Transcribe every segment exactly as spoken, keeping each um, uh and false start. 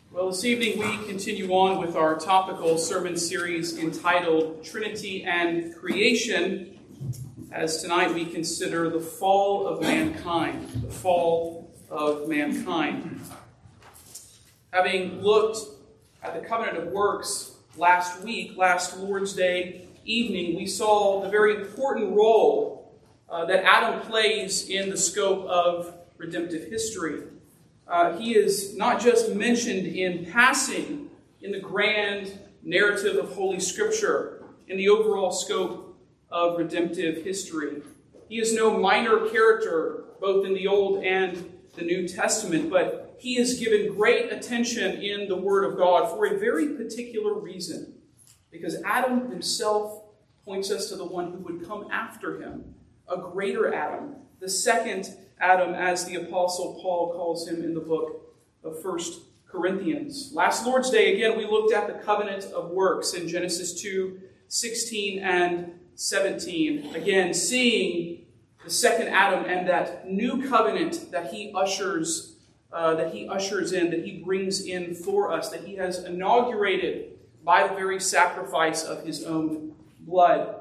Well, this evening we continue on with our topical sermon series entitled Trinity and Creation, as tonight we consider the fall of mankind, the fall of mankind. Having looked at the covenant of works last week, last Lord's Day evening, we saw the very important role uh, that Adam plays in the scope of redemptive history. Uh, he is not just mentioned in passing in the grand narrative of Holy Scripture, in the overall scope of redemptive history. He is no minor character, both in the Old and the New Testament, but he is given great attention in the Word of God for a very particular reason, because Adam himself points us to the one who would come after him, a greater Adam, the second Adam, as the Apostle Paul calls him in the book of First Corinthians. Last Lord's Day, again, we looked at the covenant of works in Genesis two, sixteen and seventeen. Again, seeing the second Adam and that new covenant that he ushers, uh, that he ushers in, that he brings in for us, that he has inaugurated by the very sacrifice of his own blood.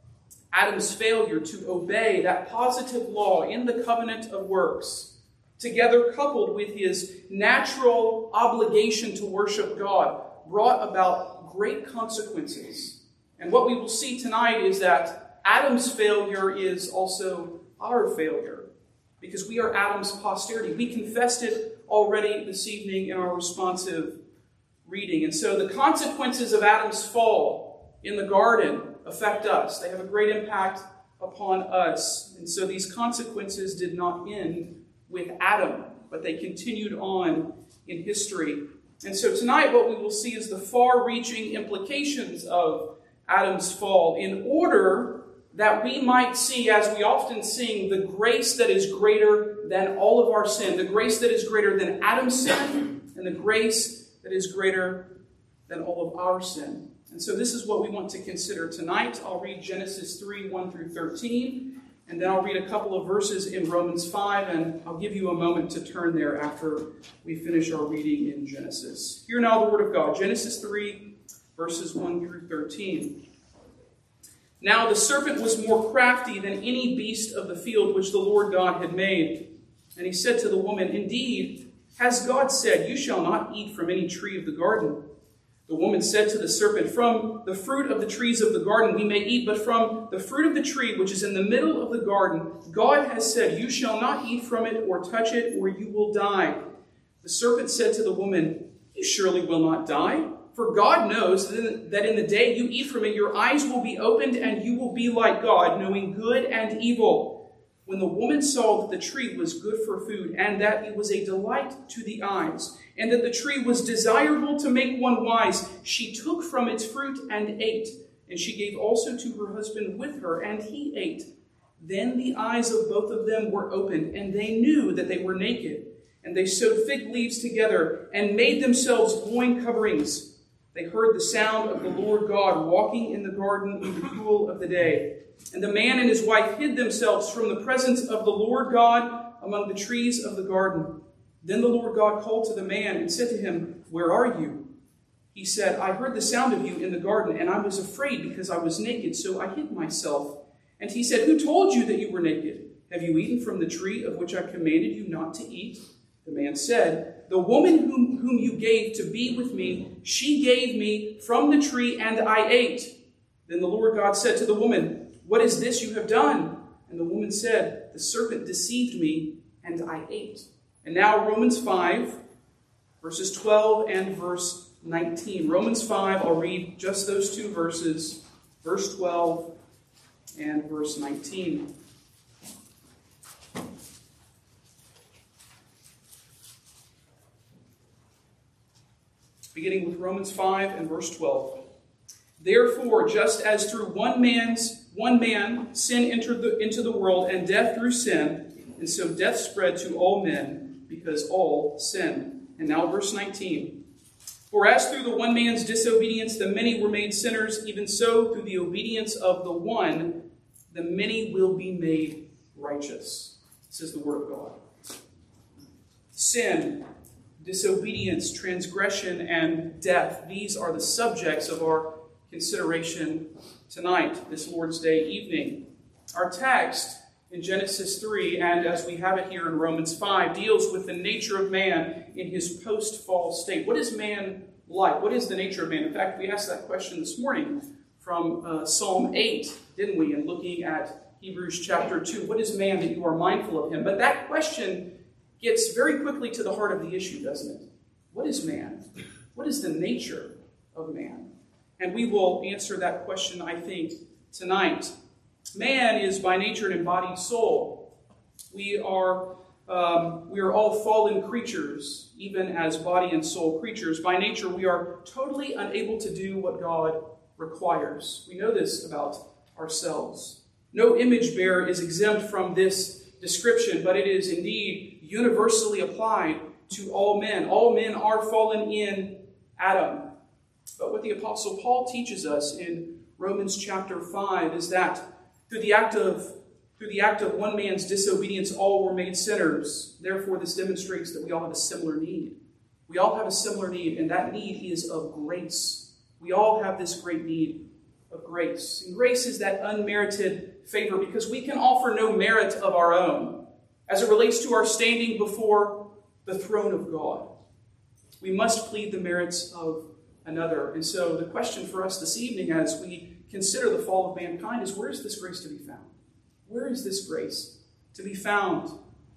Adam's failure to obey that positive law in the covenant of works, together coupled with his natural obligation to worship God, brought about great consequences. And what we will see tonight is that Adam's failure is also our failure, because we are Adam's posterity. We confessed it already this evening in our responsive reading. And so the consequences of Adam's fall in the garden affect us. They have a great impact upon us. And so these consequences did not end with Adam, but they continued on in history. And so tonight what we will see is the far-reaching implications of Adam's fall, in order that we might see, as we often sing, the grace that is greater than all of our sin, the grace that is greater than Adam's sin, and the grace that is greater than all of our sin. And so this is what we want to consider tonight. I'll read Genesis three, one through thirteen, and then I'll read a couple of verses in Romans five, and I'll give you a moment to turn there after we finish our reading in Genesis. Hear now the word of God, Genesis three, verses one through thirteen. Now the serpent was more crafty than any beast of the field which the Lord God had made. And he said to the woman, "Indeed, has God said, 'You shall not eat from any tree of the garden?' The woman said to the serpent, 'From the fruit of the trees of the garden we may eat, but from the fruit of the tree which is in the middle of the garden, God has said, you shall not eat from it or touch it, or you will die.' The serpent said to the woman, 'You surely will not die, for God knows that in the day you eat from it, your eyes will be opened, and you will be like God, knowing good and evil.' When the woman saw that the tree was good for food, and that it was a delight to the eyes, and that the tree was desirable to make one wise, she took from its fruit and ate. And she gave also to her husband with her, and he ate. Then the eyes of both of them were opened, and they knew that they were naked. And they sewed fig leaves together, and made themselves loin coverings. They heard the sound of the Lord God walking in the garden in the cool of the day. And the man and his wife hid themselves from the presence of the Lord God among the trees of the garden. Then the Lord God called to the man and said to him, 'Where are you?' He said, 'I heard the sound of you in the garden, and I was afraid because I was naked, so I hid myself.' And he said, 'Who told you that you were naked? Have you eaten from the tree of which I commanded you not to eat?' The man said, 'The woman whom, whom you gave to be with me, she gave me from the tree, and I ate.' Then the Lord God said to the woman, 'What is this you have done?' And the woman said, 'The serpent deceived me, and I ate.'" And now Romans five, verses twelve and verse nineteen. Romans five, I'll read just those two verses, verse twelve and verse nineteen. Beginning with Romans five and verse twelve. "Therefore, just as through one man's one man sin entered the, into the world, and death through sin, and so death spread to all men, because all sinned." And now verse nineteen. "For as through the one man's disobedience the many were made sinners, even so through the obedience of the one the many will be made righteous." This is the word of God. Sin, disobedience, transgression, and death. These are the subjects of our consideration tonight, this Lord's Day evening. Our text in Genesis three, and as we have it here in Romans five, deals with the nature of man in his post-fall state. What is man like? What is the nature of man? In fact, we asked that question this morning from uh, Psalm eight, didn't we? And looking at Hebrews chapter two, what is man that you are mindful of him? But that question gets very quickly to the heart of the issue, doesn't it? What is man? What is the nature of man? And we will answer that question, I think, tonight. Man is by nature an embodied soul. We are, um, we are all fallen creatures, even as body and soul creatures. By nature, we are totally unable to do what God requires. We know this about ourselves. No image bearer is exempt from this description, but it is indeed universally applied to all men. All men are fallen in Adam. But what the Apostle Paul teaches us in Romans chapter five is that through the act of through the act of one man's disobedience, all were made sinners. Therefore, this demonstrates that we all have a similar need. We all have a similar need, and that need is of grace. We all have this great need of grace. And grace is that unmerited favor because we can offer no merit of our own as it relates to our standing before the throne of God. We must plead the merits of another. And so the question for us this evening as we consider the fall of mankind is, where is this grace to be found? Where is this grace to be found?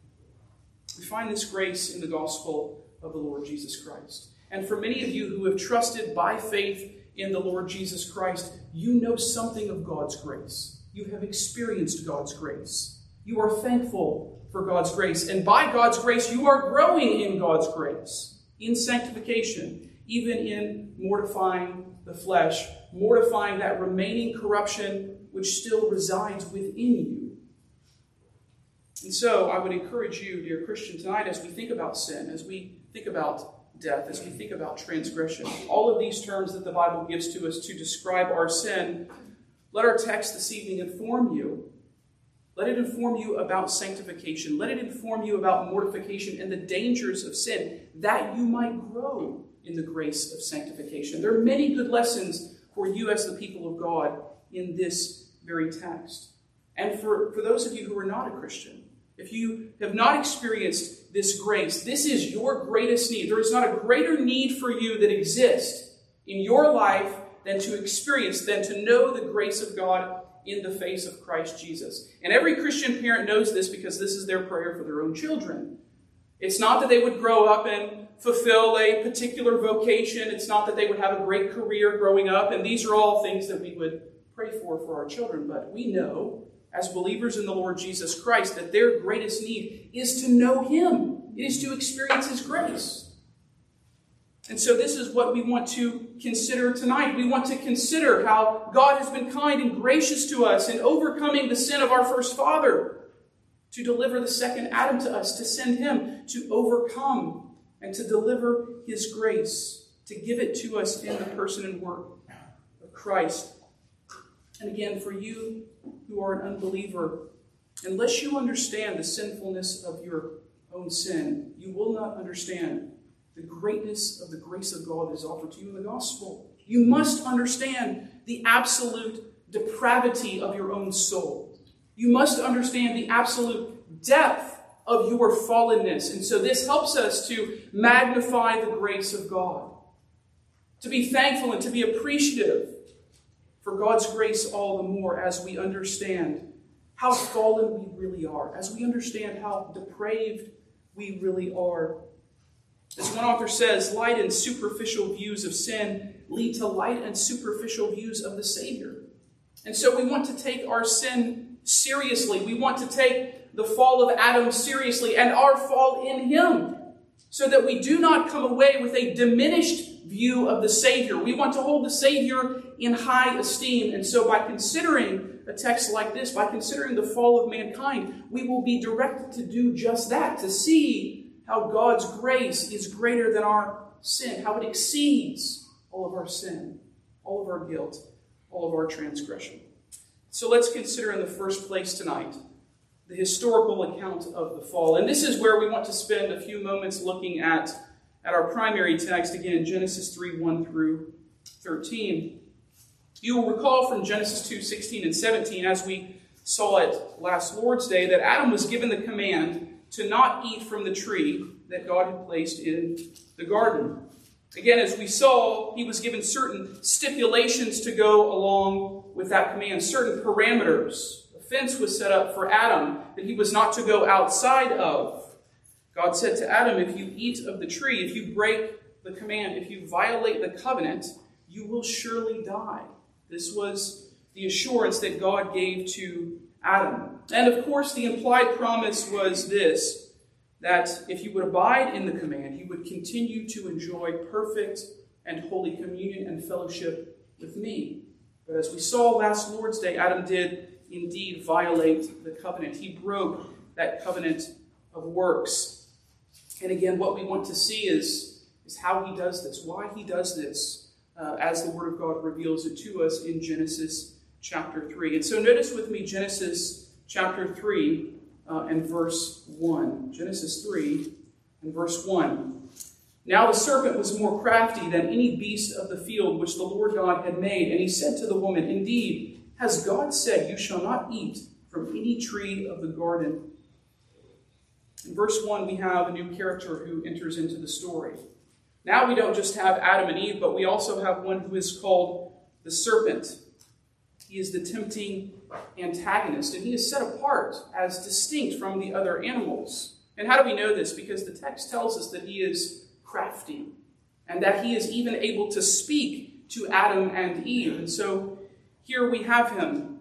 We find this grace in the gospel of the Lord Jesus Christ. And for many of you who have trusted by faith in the Lord Jesus Christ, you know something of God's grace. You have experienced God's grace. You are thankful for God's grace. And by God's grace, you are growing in God's grace, in sanctification, even in mortifying the flesh, mortifying that remaining corruption which still resides within you. And so I would encourage you, dear Christian, tonight as we think about sin, as we think about death, as we think about transgression, all of these terms that the Bible gives to us to describe our sin, let our text this evening inform you. Let it inform you about sanctification. Let it inform you about mortification and the dangers of sin, that you might grow in the grace of sanctification. There are many good lessons for you as the people of God in this very text. And for, for those of you who are not a Christian, if you have not experienced this grace, this is your greatest need. There is not a greater need for you that exists in your life than to experience, than to know the grace of God in the face of Christ Jesus. And every Christian parent knows this because this is their prayer for their own children. It's not that they would grow up and fulfill a particular vocation. It's not that they would have a great career growing up. And these are all things that we would pray for for our children. But we know, as believers in the Lord Jesus Christ, that their greatest need is to know Him. It is to experience His grace. And so this is what we want to consider tonight. We want to consider how God has been kind and gracious to us in overcoming the sin of our first father, to deliver the second Adam to us, to send him to overcome and to deliver His grace, to give it to us in the person and work of Christ. And again, for you who are an unbeliever, unless you understand the sinfulness of your own sin, you will not understand the greatness of the grace of God that is offered to you in the gospel. You must understand the absolute depravity of your own soul. You must understand the absolute depth of your fallenness. And so this helps us to magnify the grace of God, to be thankful and to be appreciative for God's grace all the more as we understand how fallen we really are, as we understand how depraved we really are. As one author says, light and superficial views of sin lead to light and superficial views of the Savior. And so we want to take our sin seriously. We want to take the fall of Adam seriously and our fall in Him, so that we do not come away with a diminished view of the Savior. We want to hold the Savior in high esteem. And so by considering a text like this, by considering the fall of mankind, we will be directed to do just that, to see how God's grace is greater than our sin, how it exceeds all of our sin, all of our guilt, all of our transgression. So let's consider in the first place tonight the historical account of the fall. And this is where we want to spend a few moments looking at, at our primary text, again, Genesis three, one through thirteen. You will recall from Genesis two, sixteen and seventeen, as we saw it last Lord's Day, that Adam was given the command to not eat from the tree that God had placed in the garden. Again, as we saw, he was given certain stipulations to go along with that command, certain parameters. A fence was set up for Adam that he was not to go outside of. God said to Adam, if you eat of the tree, if you break the command, if you violate the covenant, you will surely die. This was the assurance that God gave to Adam. And of course, the implied promise was this, that if you would abide in the command, you would continue to enjoy perfect and holy communion and fellowship with me. But as we saw last Lord's Day, Adam did indeed violate the covenant. He broke that covenant of works. And again, what we want to see is, is how he does this, why he does this, uh, as the Word of God reveals it to us in Genesis chapter three. And so notice with me Genesis chapter three uh, and verse one. Genesis three and verse one. Now the serpent was more crafty than any beast of the field which the Lord God had made. And he said to the woman, indeed, has God said, you shall not eat from any tree of the garden? In verse one, we have a new character who enters into the story. Now we don't just have Adam and Eve, but we also have one who is called the serpent. He is the tempting antagonist, and he is set apart as distinct from the other animals. And how do we know this? Because the text tells us that he is crafty, and that he is even able to speak to Adam and Eve. And so here we have him.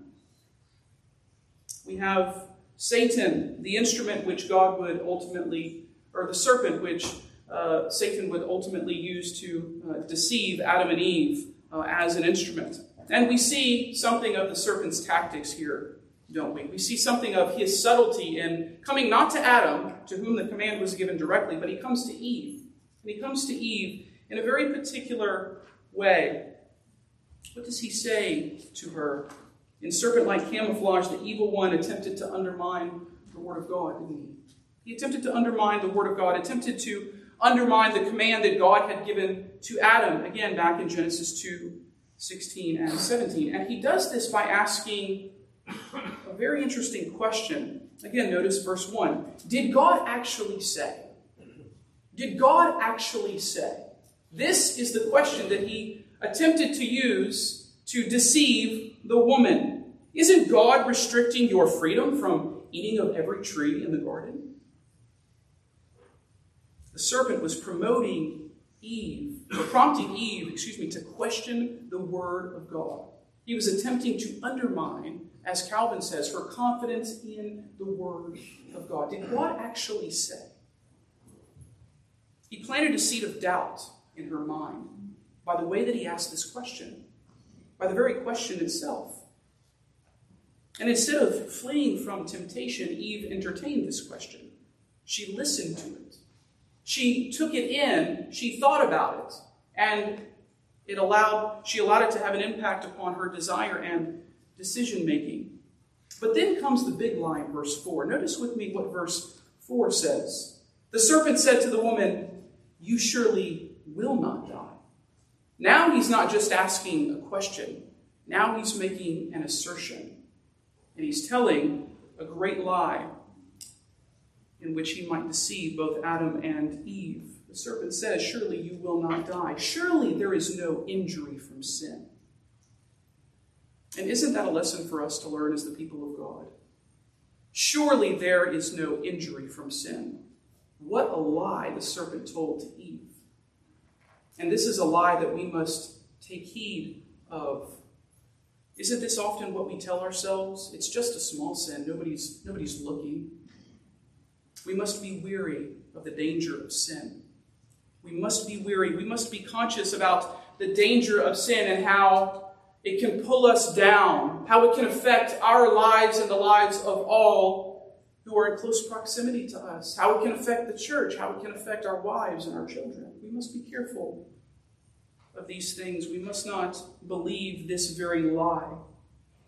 We have Satan, the instrument which God would ultimately, or the serpent which uh, Satan would ultimately use to uh, deceive Adam and Eve uh, as an instrument. And we see something of the serpent's tactics here, don't we? We see something of his subtlety in coming not to Adam, to whom the command was given directly, but he comes to Eve. And he comes to Eve in a very particular way. What does he say to her? In serpent-like camouflage, the evil one attempted to undermine the Word of God, didn't he? He attempted to undermine the Word of God, attempted to undermine the command that God had given to Adam, again, back in Genesis two, sixteen and seventeen. And he does this by asking a very interesting question. Again, notice verse one. Did God actually say? Did God actually say? This is the question that he attempted to use to deceive the woman. Isn't God restricting your freedom from eating of every tree in the garden? The serpent was promoting Eve, or prompting Eve, excuse me, to question the Word of God. He was attempting to undermine, as Calvin says, her confidence in the Word of God. Did God actually say? He planted a seed of doubt in her mind by the way that he asked this question, by the very question itself. And instead of fleeing from temptation, Eve entertained this question. She listened to it. She took it in, she thought about it, and it allowed, she allowed it to have an impact upon her desire and decision-making. But then comes the big line, verse four. Notice with me what verse four says. The serpent said to the woman, you surely will not die. Now he's not just asking a question. Now he's making an assertion. And he's telling a great lie in which he might deceive both Adam and Eve. The serpent says, surely you will not die. Surely there is no injury from sin. And isn't that a lesson for us to learn as the people of God? Surely there is no injury from sin. What a lie the serpent told to Eve. And this is a lie that we must take heed of. Isn't this often what we tell ourselves? It's just a small sin. Nobody's, nobody's looking. We must be weary of the danger of sin. We must be weary. We must be conscious about the danger of sin and how it can pull us down, how it can affect our lives and the lives of all who are in close proximity to us, how it can affect the church, how it can affect our wives and our children. We must be careful of these things. We must not believe this very lie.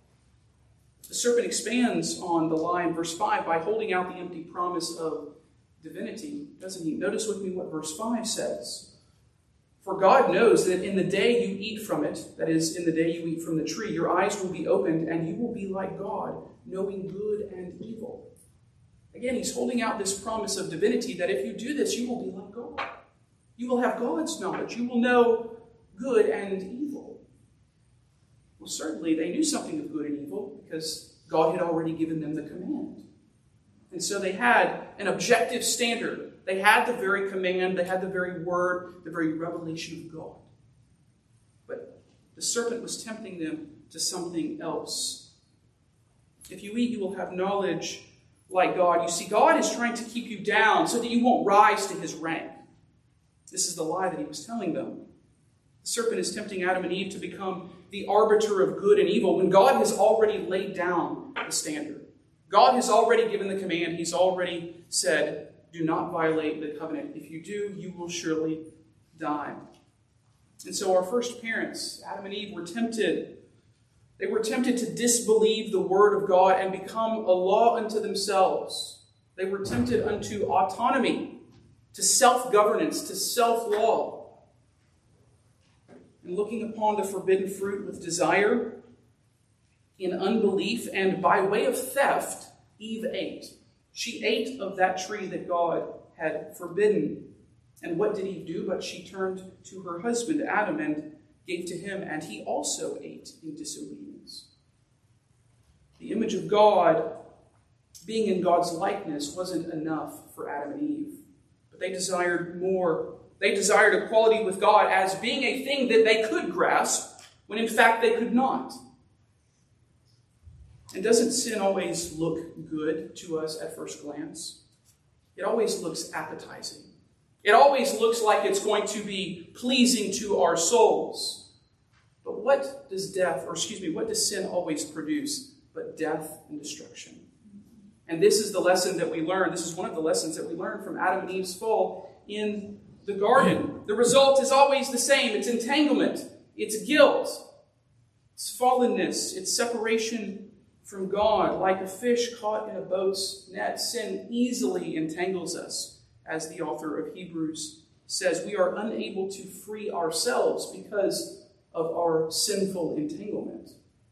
The serpent expands on the lie in verse five by holding out the empty promise of divinity, doesn't he? Notice with me what verse five says. For God knows that in the day you eat from it, that is, in the day you eat from the tree, your eyes will be opened and you will be like God, knowing good and evil. Again, he's holding out this promise of divinity that if you do this, you will be like God. You will have God's knowledge. You will know good and evil. Well, certainly they knew something of good and evil because God had already given them the command. And so they had an objective standard. They had the very command, they had the very word, the very revelation of God. But the serpent was tempting them to something else. If you eat, you will have knowledge like God. You see, God is trying to keep you down so that you won't rise to his rank. This is the lie that he was telling them. The serpent is tempting Adam and Eve to become the arbiter of good and evil when God has already laid down the standard. God has already given the command. He's already said, do not violate the covenant. If you do, you will surely die. And so our first parents, Adam and Eve, were tempted. They were tempted to disbelieve the word of God and become a law unto themselves. They were tempted unto autonomy, to self-governance, to self-law. And looking upon the forbidden fruit with desire, in unbelief, and by way of theft, Eve ate. She ate of that tree that God had forbidden. And what did Eve do? But she turned to her husband, Adam, and gave to him, and he also ate in disobedience. The image of God, being in God's likeness, wasn't enough for Adam and Eve. But they desired more. They desired equality with God as being a thing that they could grasp, when in fact they could not. And doesn't sin always look good to us at first glance? It always looks appetizing. It always looks like it's going to be pleasing to our souls. But what does death, or excuse me, what does sin always produce but death and destruction? And this is the lesson that we learn. This is one of the lessons that we learn from Adam and Eve's fall in the garden. The result is always the same. It's entanglement. It's guilt. It's fallenness. It's separation from God. Like a fish caught in a boat's net, sin easily entangles us. As the author of Hebrews says, we are unable to free ourselves because of our sinful entanglement.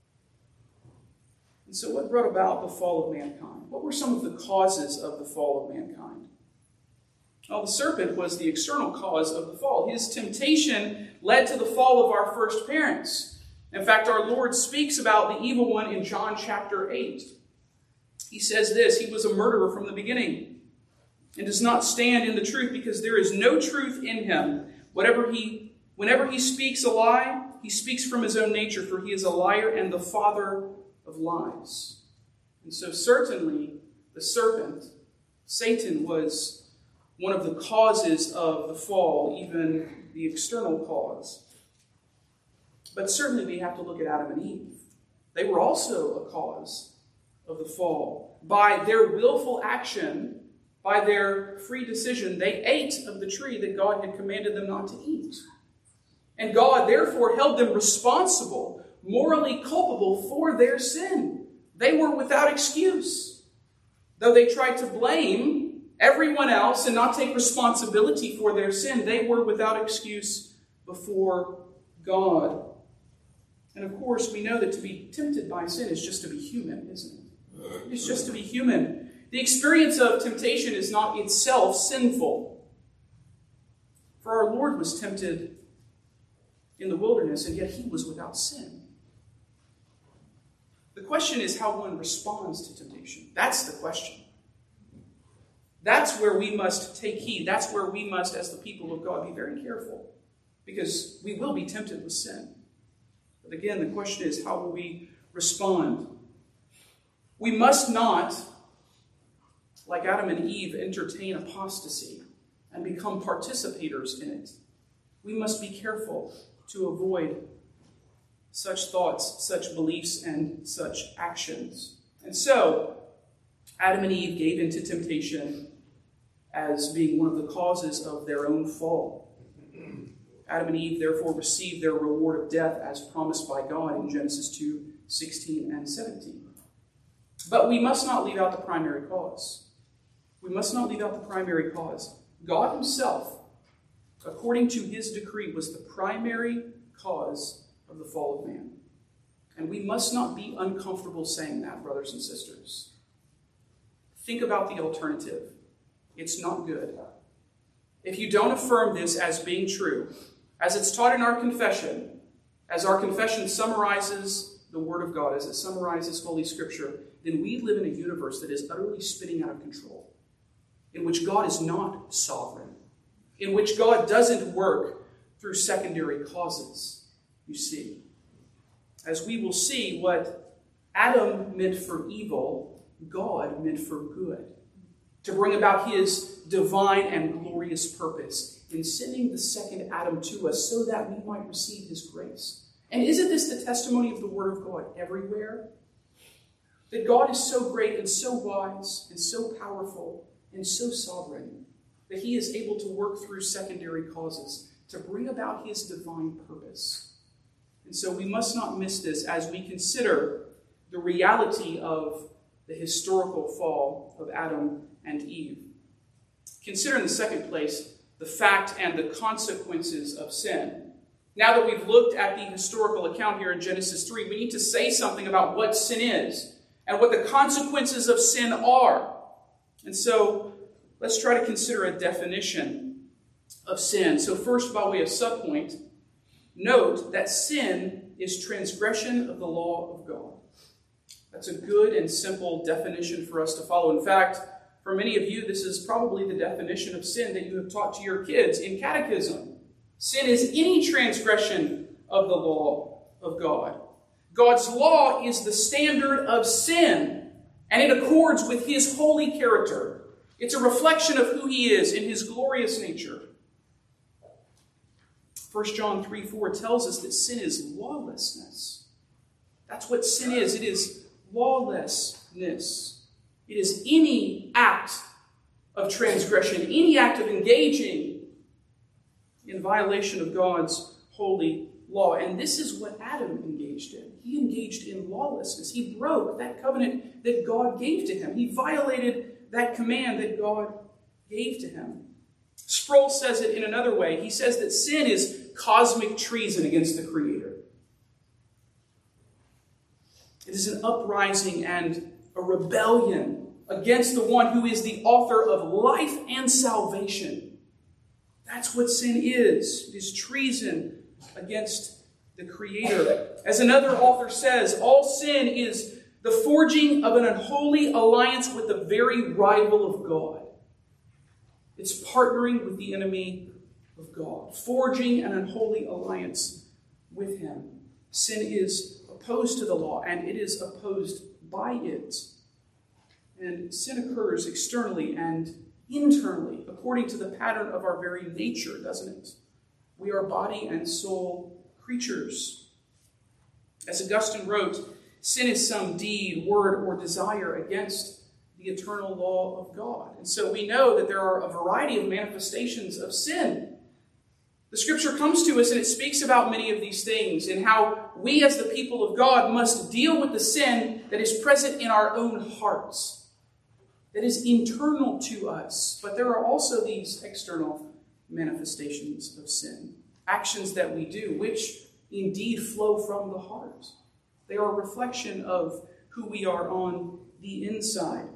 And so what brought about the fall of mankind? What were some of the causes of the fall of mankind? Well, the serpent was the external cause of the fall. His temptation led to the fall of our first parents. In fact, our Lord speaks about the evil one in John chapter eight. He says this, he was a murderer from the beginning and does not stand in the truth because there is no truth in him. Whatever he, whenever he speaks a lie, he speaks from his own nature, for he is a liar and the father of lies. And so certainly the serpent, Satan, was one of the causes of the fall, even the external cause. But certainly we have to look at Adam and Eve. They were also a cause of the fall. By their willful action, by their free decision, they ate of the tree that God had commanded them not to eat. And God therefore held them responsible, morally culpable for their sin. They were without excuse. Though they tried to blame everyone else and not take responsibility for their sin, they were without excuse before God. And of course, we know that to be tempted by sin is just to be human, isn't it? It's just to be human. The experience of temptation is not itself sinful. For our Lord was tempted in the wilderness, and yet he was without sin. The question is how one responds to temptation. That's the question. That's where we must take heed. That's where we must, as the people of God, be very careful. Because we will be tempted with sin. But again, the question is, how will we respond? We must not, like Adam and Eve, entertain apostasy and become participators in it. We must be careful to avoid such thoughts, such beliefs, and such actions. And so, Adam and Eve gave into temptation as being one of the causes of their own fall. Adam and Eve therefore received their reward of death as promised by God in Genesis two, sixteen and seventeen. But we must not leave out the primary cause. we must not leave out the primary cause. God himself, according to his decree, was the primary cause of the fall of man. And we must not be uncomfortable saying that, brothers and sisters. Think about the alternative. It's not good. If you don't affirm this as being true, as it's taught in our confession, as our confession summarizes the Word of God, as it summarizes Holy Scripture, then we live in a universe that is utterly spinning out of control, in which God is not sovereign, in which God doesn't work through secondary causes, you see. As we will see, what Adam meant for evil, God meant for good, to bring about his divine and glorious purpose in sending the second Adam to us so that we might receive his grace. And isn't this the testimony of the Word of God everywhere? That God is so great and so wise and so powerful and so sovereign that he is able to work through secondary causes to bring about his divine purpose. And so we must not miss this as we consider the reality of the historical fall of Adam and Eve. Consider in the second place the fact and the consequences of sin. Now that we've looked at the historical account here in Genesis three, we need to say something about what sin is and what the consequences of sin are. And so let's try to consider a definition of sin. So first, by way of subpoint, note that sin is transgression of the law of God. That's a good and simple definition for us to follow. In fact, for many of you, this is probably the definition of sin that you have taught to your kids in catechism. Sin is any transgression of the law of God. God's law is the standard of sin, and it accords with his holy character. It's a reflection of who he is in his glorious nature. First John three four tells us that sin is lawlessness. That's what sin is. It is lawlessness. It is any act of transgression, any act of engaging in violation of God's holy law. And this is what Adam engaged in. He engaged in lawlessness. He broke that covenant that God gave to him. He violated that command that God gave to him. Sproul says it in another way. He says that sin is cosmic treason against the Creator. It is an uprising and a rebellion against the one who is the author of life and salvation. That's what sin is. It is treason against the Creator. As another author says, all sin is the forging of an unholy alliance with the very rival of God. It's partnering with the enemy of God, forging an unholy alliance with him. Sin is opposed to the law, and it is opposed by it. And sin occurs externally and internally, according to the pattern of our very nature, doesn't it? We are body and soul creatures. As Augustine wrote, sin is some deed, word, or desire against the eternal law of God. And so we know that there are a variety of manifestations of sin. The Scripture comes to us and it speaks about many of these things and how we as the people of God must deal with the sin that is present in our own hearts, that is internal to us. But there are also these external manifestations of sin, actions that we do, which indeed flow from the heart. They are a reflection of who we are on the inside.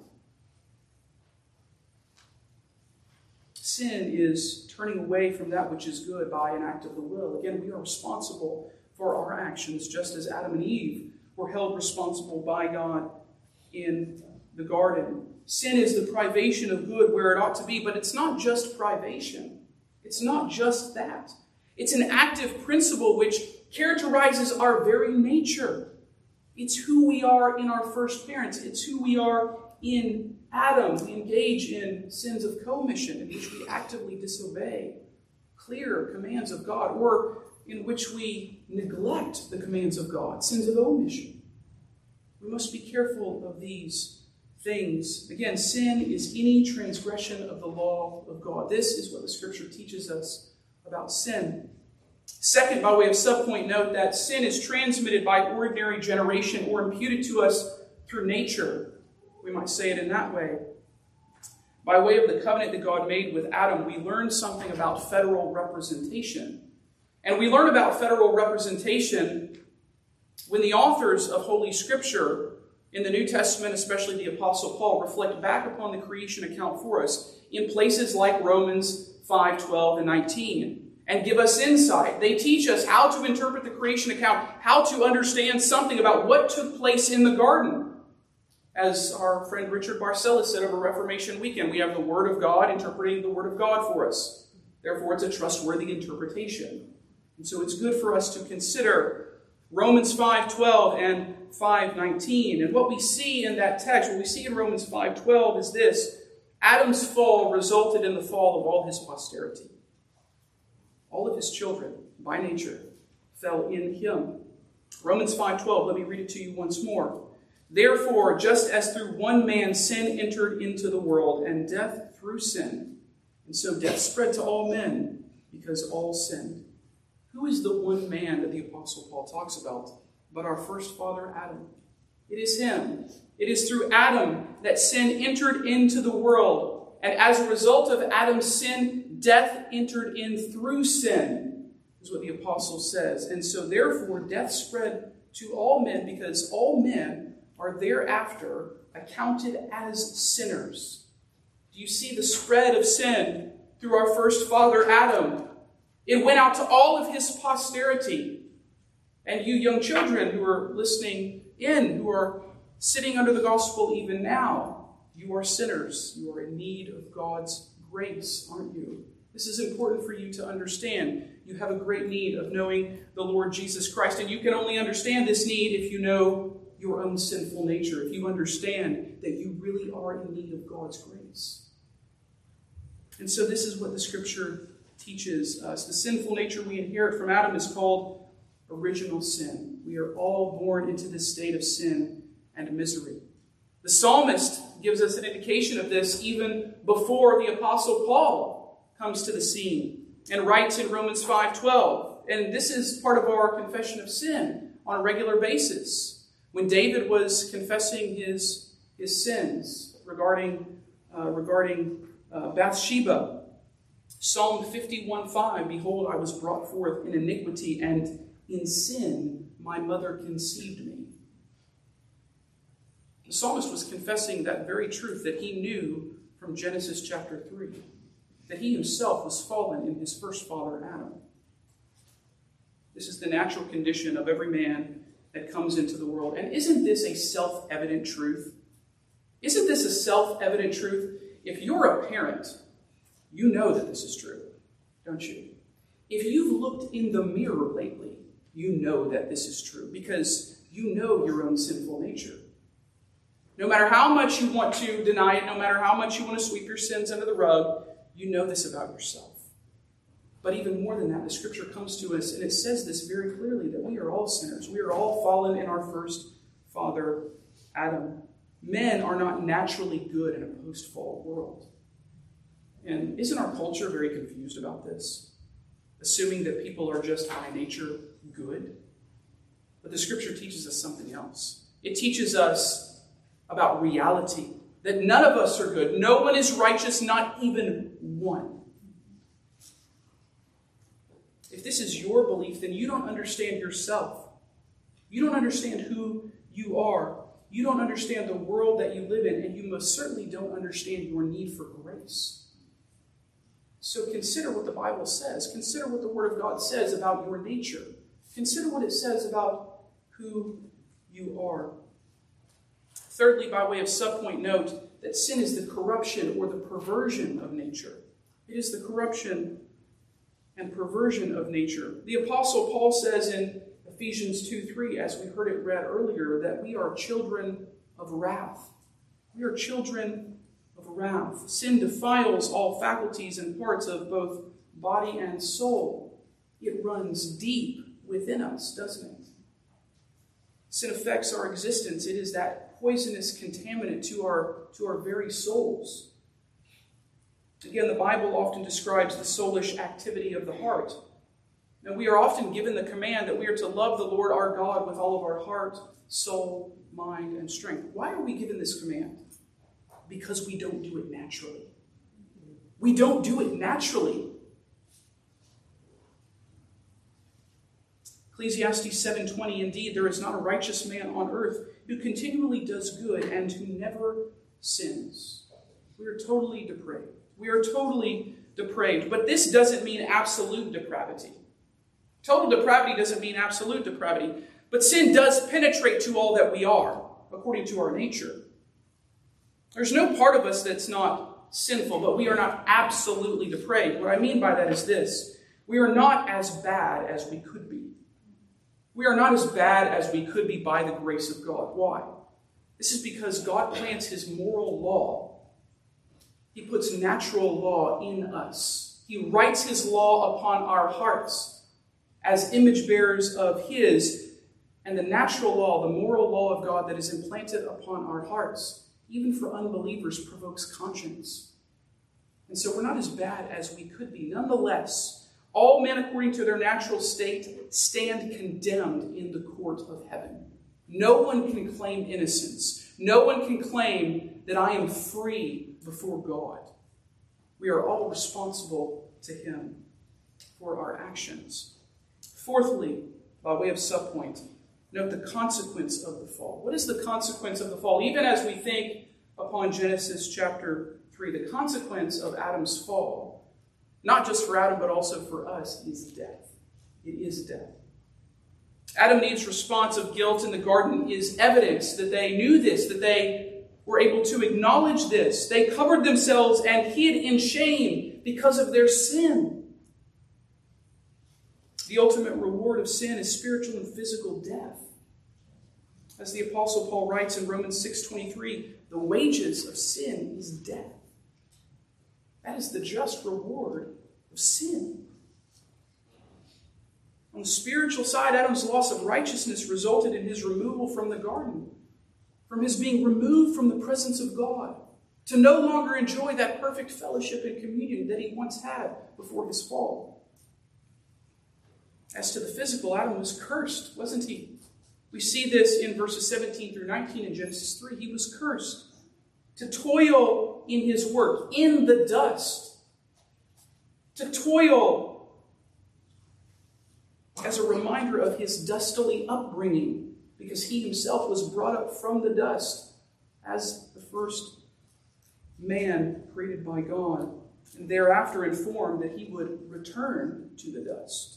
Sin is turning away from that which is good by an act of the will. Again, we are responsible for our actions, just as Adam and Eve were held responsible by God in the garden. Sin is the privation of good where it ought to be, but it's not just privation. It's not just that. It's an active principle which characterizes our very nature. It's who we are in our first parents. It's who we are in Adam. We engage in sins of commission in which we actively disobey clear commands of God, or in which we neglect the commands of God, sins of omission. We must be careful of these things. Again, sin is any transgression of the law of God. This is what the Scripture teaches us about sin. Second, by way of subpoint, note that sin is transmitted by ordinary generation or imputed to us through nature. We might say it in that way. By way of the covenant that God made with Adam, we learn something about federal representation. And we learn about federal representation when the authors of Holy Scripture in the New Testament, especially the Apostle Paul, reflect back upon the creation account for us in places like Romans five, twelve, and nineteen, and give us insight. They teach us how to interpret the creation account, how to understand something about what took place in the garden. As our friend Richard Barcella said over Reformation Weekend, we have the Word of God interpreting the Word of God for us. Therefore, it's a trustworthy interpretation. And so it's good for us to consider Romans five twelve and five nineteen. And what we see in that text, what we see in Romans five twelve is this: Adam's fall resulted in the fall of all his posterity. All of his children, by nature, fell in him. Romans five twelve, let me read it to you once more. Therefore, just as through one man sin entered into the world, and death through sin, and so death spread to all men, because all sinned. Who is the one man that the Apostle Paul talks about but our first father Adam? It is him. It is through Adam that sin entered into the world. And as a result of Adam's sin, death entered in through sin, is what the Apostle says. And so therefore, death spread to all men because all men are thereafter accounted as sinners. Do you see the spread of sin through our first father Adam? It went out to all of his posterity. And you young children who are listening in, who are sitting under the gospel even now, you are sinners. You are in need of God's grace, aren't you? This is important for you to understand. You have a great need of knowing the Lord Jesus Christ. And you can only understand this need if you know your own sinful nature, if you understand that you really are in need of God's grace. And so this is what the Scripture teaches us. The sinful nature we inherit from Adam is called original sin. We are all born into this state of sin and misery. The psalmist gives us an indication of this even before the Apostle Paul comes to the scene and writes in Romans five twelve. And this is part of our confession of sin on a regular basis. When David was confessing his, his sins regarding, uh, regarding uh, Bathsheba, Psalm fifty-one five, behold, I was brought forth in iniquity, and in sin my mother conceived me. The psalmist was confessing that very truth that he knew from Genesis chapter three, that he himself was fallen in his first father Adam. This is the natural condition of every man that comes into the world. And isn't this a self-evident truth? Isn't this a self-evident truth? If you're a parent, you know that this is true, don't you? If you've looked in the mirror lately, you know that this is true because you know your own sinful nature. No matter how much you want to deny it, no matter how much you want to sweep your sins under the rug, you know this about yourself. But even more than that, the Scripture comes to us and it says this very clearly, that we are all sinners. We are all fallen in our first father, Adam. Men are not naturally good in a post-fall world. And isn't our culture very confused about this? Assuming that people are just by nature good? But the Scripture teaches us something else. It teaches us about reality. That none of us are good. No one is righteous, not even one. If this is your belief, then you don't understand yourself. You don't understand who you are. You don't understand the world that you live in, and you most certainly don't understand your need for grace. So consider what the Bible says. Consider what the Word of God says about your nature. Consider what it says about who you are. Thirdly, by way of subpoint, note that sin is the corruption or the perversion of nature. It is the corruption and perversion of nature. The Apostle Paul says in Ephesians two three, as we heard it read earlier, that we are children of wrath. We are children of wrath. Sin defiles all faculties and parts of both body and soul. It runs deep within us, doesn't it? Sin affects our existence. It is that poisonous contaminant to our, to our very souls. Again, the Bible often describes the soulish activity of the heart. And we are often given the command that we are to love the Lord our God with all of our heart, soul, mind, and strength. Why are we given this command? Because we don't do it naturally. We don't do it naturally. Ecclesiastes seven twenty, indeed, there is not a righteous man on earth who continually does good and who never sins. We are totally depraved. We are totally depraved. But this doesn't mean absolute depravity. Total depravity doesn't mean absolute depravity. But sin does penetrate to all that we are, according to our nature. There's no part of us that's not sinful, but we are not absolutely depraved. What I mean by that is this. We are not as bad as we could be. We are not as bad as we could be by the grace of God. Why? This is because God plants his moral law. He puts natural law in us. He writes his law upon our hearts as image bearers of his. And the natural law, the moral law of God that is implanted upon our hearts, even for unbelievers, provokes conscience. And so we're not as bad as we could be. Nonetheless, all men according to their natural state stand condemned in the court of heaven. No one can claim innocence. No one can claim that I am free before God. We are all responsible to him for our actions. Fourthly, by way of subpoint, note the consequence of the fall. What is the consequence of the fall? Even as we think upon Genesis chapter three, the consequence of Adam's fall, not just for Adam, but also for us, is death. It is death. Adam and Eve's response of guilt in the garden is evidence that they knew this, that they were able to acknowledge this. They covered themselves and hid in shame because of their sin. The ultimate reward of sin is spiritual and physical death. As the Apostle Paul writes in Romans six twenty-three, the wages of sin is death. That is the just reward of sin. On the spiritual side, Adam's loss of righteousness resulted in his removal from the garden, from his being removed from the presence of God, to no longer enjoy that perfect fellowship and communion that he once had before his fall. As to the physical, Adam was cursed, wasn't he? We see this in verses seventeen through nineteen in Genesis three. He was cursed to toil in his work, in the dust, to toil as a reminder of his dustily upbringing, because he himself was brought up from the dust as the first man created by God, and thereafter informed that he would return to the dust.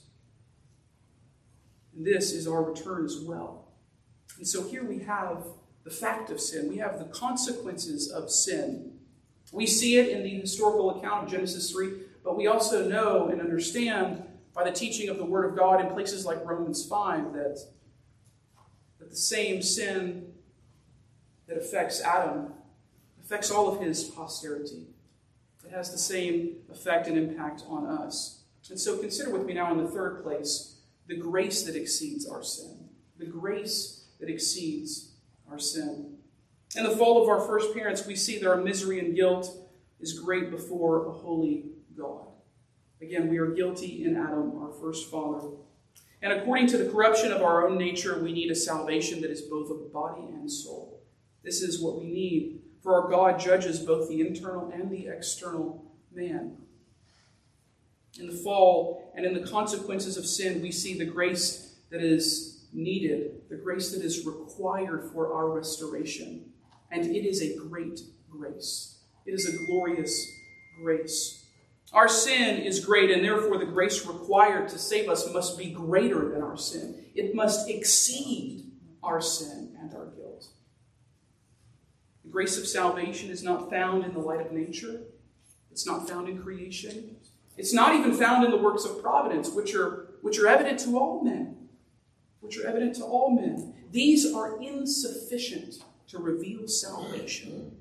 And this is our return as well. And so here we have the fact of sin. We have the consequences of sin. We see it in the historical account of Genesis three, but we also know and understand by the teaching of the Word of God in places like Romans five that, that the same sin that affects Adam affects all of his posterity. It has the same effect and impact on us. And so consider with me now in the third place the grace that exceeds our sin. The grace that exceeds our sin. In the fall of our first parents, we see that our misery and guilt is great before a holy God. Again, we are guilty in Adam, our first father. And according to the corruption of our own nature, we need a salvation that is both of body and soul. This is what we need, for our God judges both the internal and the external man. In the fall and in the consequences of sin, we see the grace that is needed, the grace that is required for our restoration. And it is a great grace. It is a glorious grace. Our sin is great, and therefore the grace required to save us must be greater than our sin. It must exceed our sin and our guilt. The grace of salvation is not found in the light of nature. It's not found in creation. It's not even found in the works of providence, which are, which are evident to all men. Which are evident to all men. These are insufficient to reveal salvation.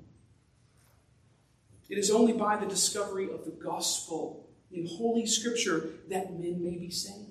It is only by the discovery of the gospel in Holy Scripture that men may be saved.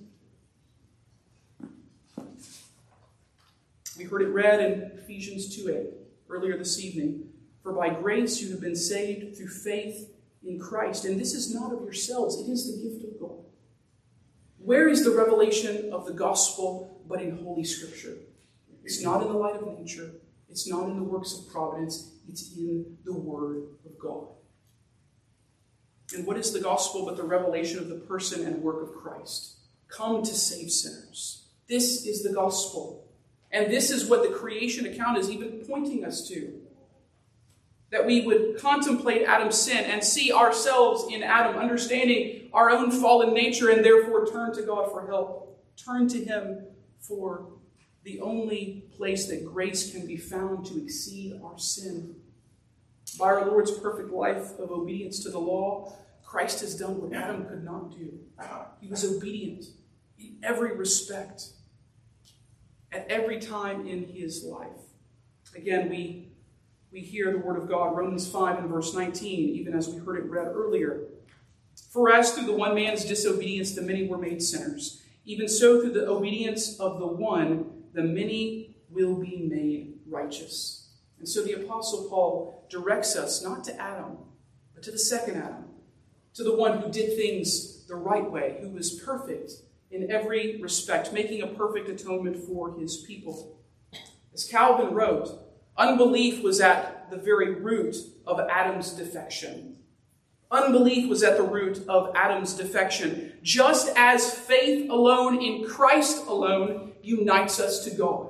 We heard it read in Ephesians two eight earlier this evening. For by grace you have been saved through faith in Christ. And this is not of yourselves. It is the gift of God. Where is the revelation of the gospel but in Holy Scripture? It's not in the light of nature. It's not in the works of providence. It's in the Word of God. And what is the gospel but the revelation of the person and work of Christ, come to save sinners? This is the gospel. And this is what the creation account is even pointing us to. That we would contemplate Adam's sin and see ourselves in Adam, understanding our own fallen nature, and therefore turn to God for help. Turn to Him for the only place that grace can be found to exceed our sin. By our Lord's perfect life of obedience to the law, Christ has done what Adam could not do. He was obedient in every respect, at every time in his life. Again, we, we hear the word of God, Romans five and verse nineteen, even as we heard it read earlier. For as through the one man's disobedience the many were made sinners, even so through the obedience of the one, the many will be made righteous. And so the Apostle Paul directs us not to Adam, but to the second Adam, to the one who did things the right way, who was perfect in every respect, making a perfect atonement for his people. As Calvin wrote, unbelief was at the very root of Adam's defection. Unbelief was at the root of Adam's defection, just as faith alone in Christ alone unites us to God.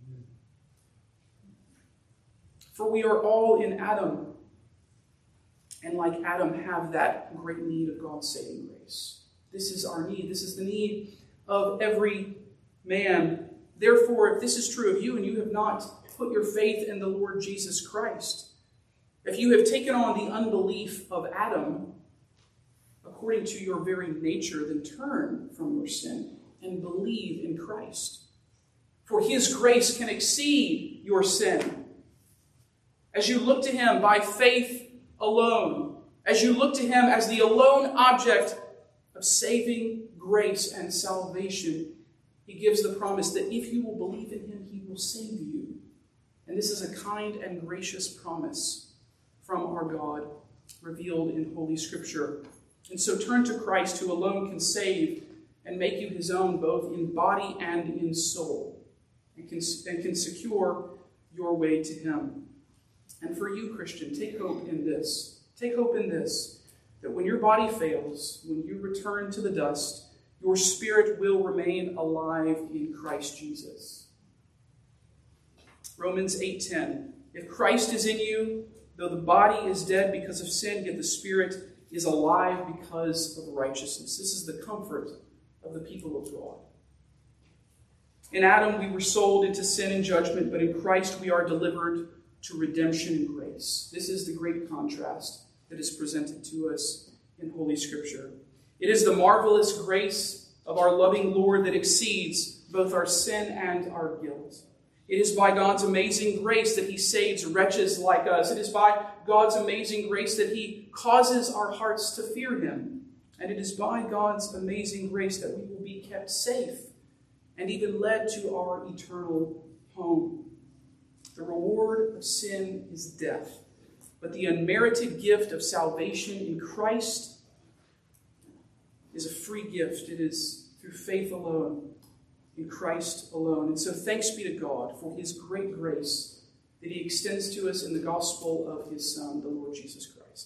For we are all in Adam, and like Adam have that great need of God's saving grace. This is our need. This is the need of every man. Therefore, if this is true of you and you have not put your faith in the Lord Jesus Christ, if you have taken on the unbelief of Adam, according to your very nature, then turn from your sin and believe in Christ. For his grace can exceed your sin. As you look to him by faith alone, as you look to him as the alone object of saving grace and salvation, he gives the promise that if you will believe in him, he will save you. And this is a kind and gracious promise from our God, revealed in Holy Scripture. And so turn to Christ, who alone can save and make you his own, both in body and in soul, and can, and can secure your way to him. And for you, Christian, take hope in this. Take hope in this, that when your body fails, when you return to the dust, your spirit will remain alive in Christ Jesus. Romans eight ten. If Christ is in you, though the body is dead because of sin, yet the spirit is alive because of righteousness. This is the comfort of the people of God. In Adam we were sold into sin and judgment, but in Christ we are delivered to redemption and grace. This is the great contrast that is presented to us in Holy Scripture. It is the marvelous grace of our loving Lord that exceeds both our sin and our guilt. It is by God's amazing grace that he saves wretches like us. It is by God's amazing grace that he causes our hearts to fear him. And it is by God's amazing grace that we will be kept safe and even led to our eternal home. The reward of sin is death, but the unmerited gift of salvation in Christ is a free gift. It is through faith alone, in Christ alone. And so thanks be to God for his great grace that he extends to us in the gospel of his Son, the Lord Jesus Christ.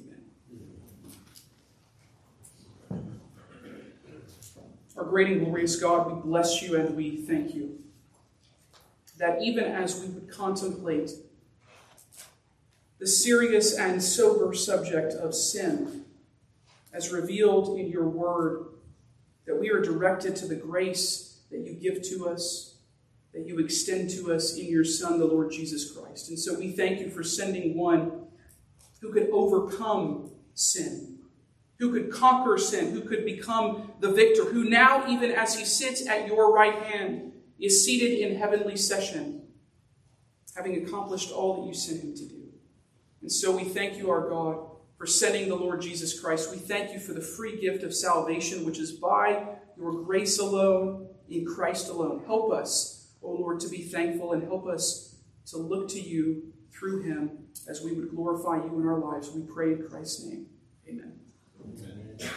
Amen. Our great and glorious God, we bless you and we thank you that even as we would contemplate the serious and sober subject of sin as revealed in your word, that we are directed to the grace that you give to us, that you extend to us in your Son, the Lord Jesus Christ. And so we thank you for sending one who could overcome sin, who could conquer sin, who could become the victor, who now, even as he sits at your right hand, is seated in heavenly session, having accomplished all that you sent him to do. And so we thank you, our God, for sending the Lord Jesus Christ. We thank you for the free gift of salvation, which is by your grace alone, in Christ alone. Help us, O Lord, to be thankful, and help us to look to you through him as we would glorify you in our lives. We pray in Christ's name. Amen. Amen.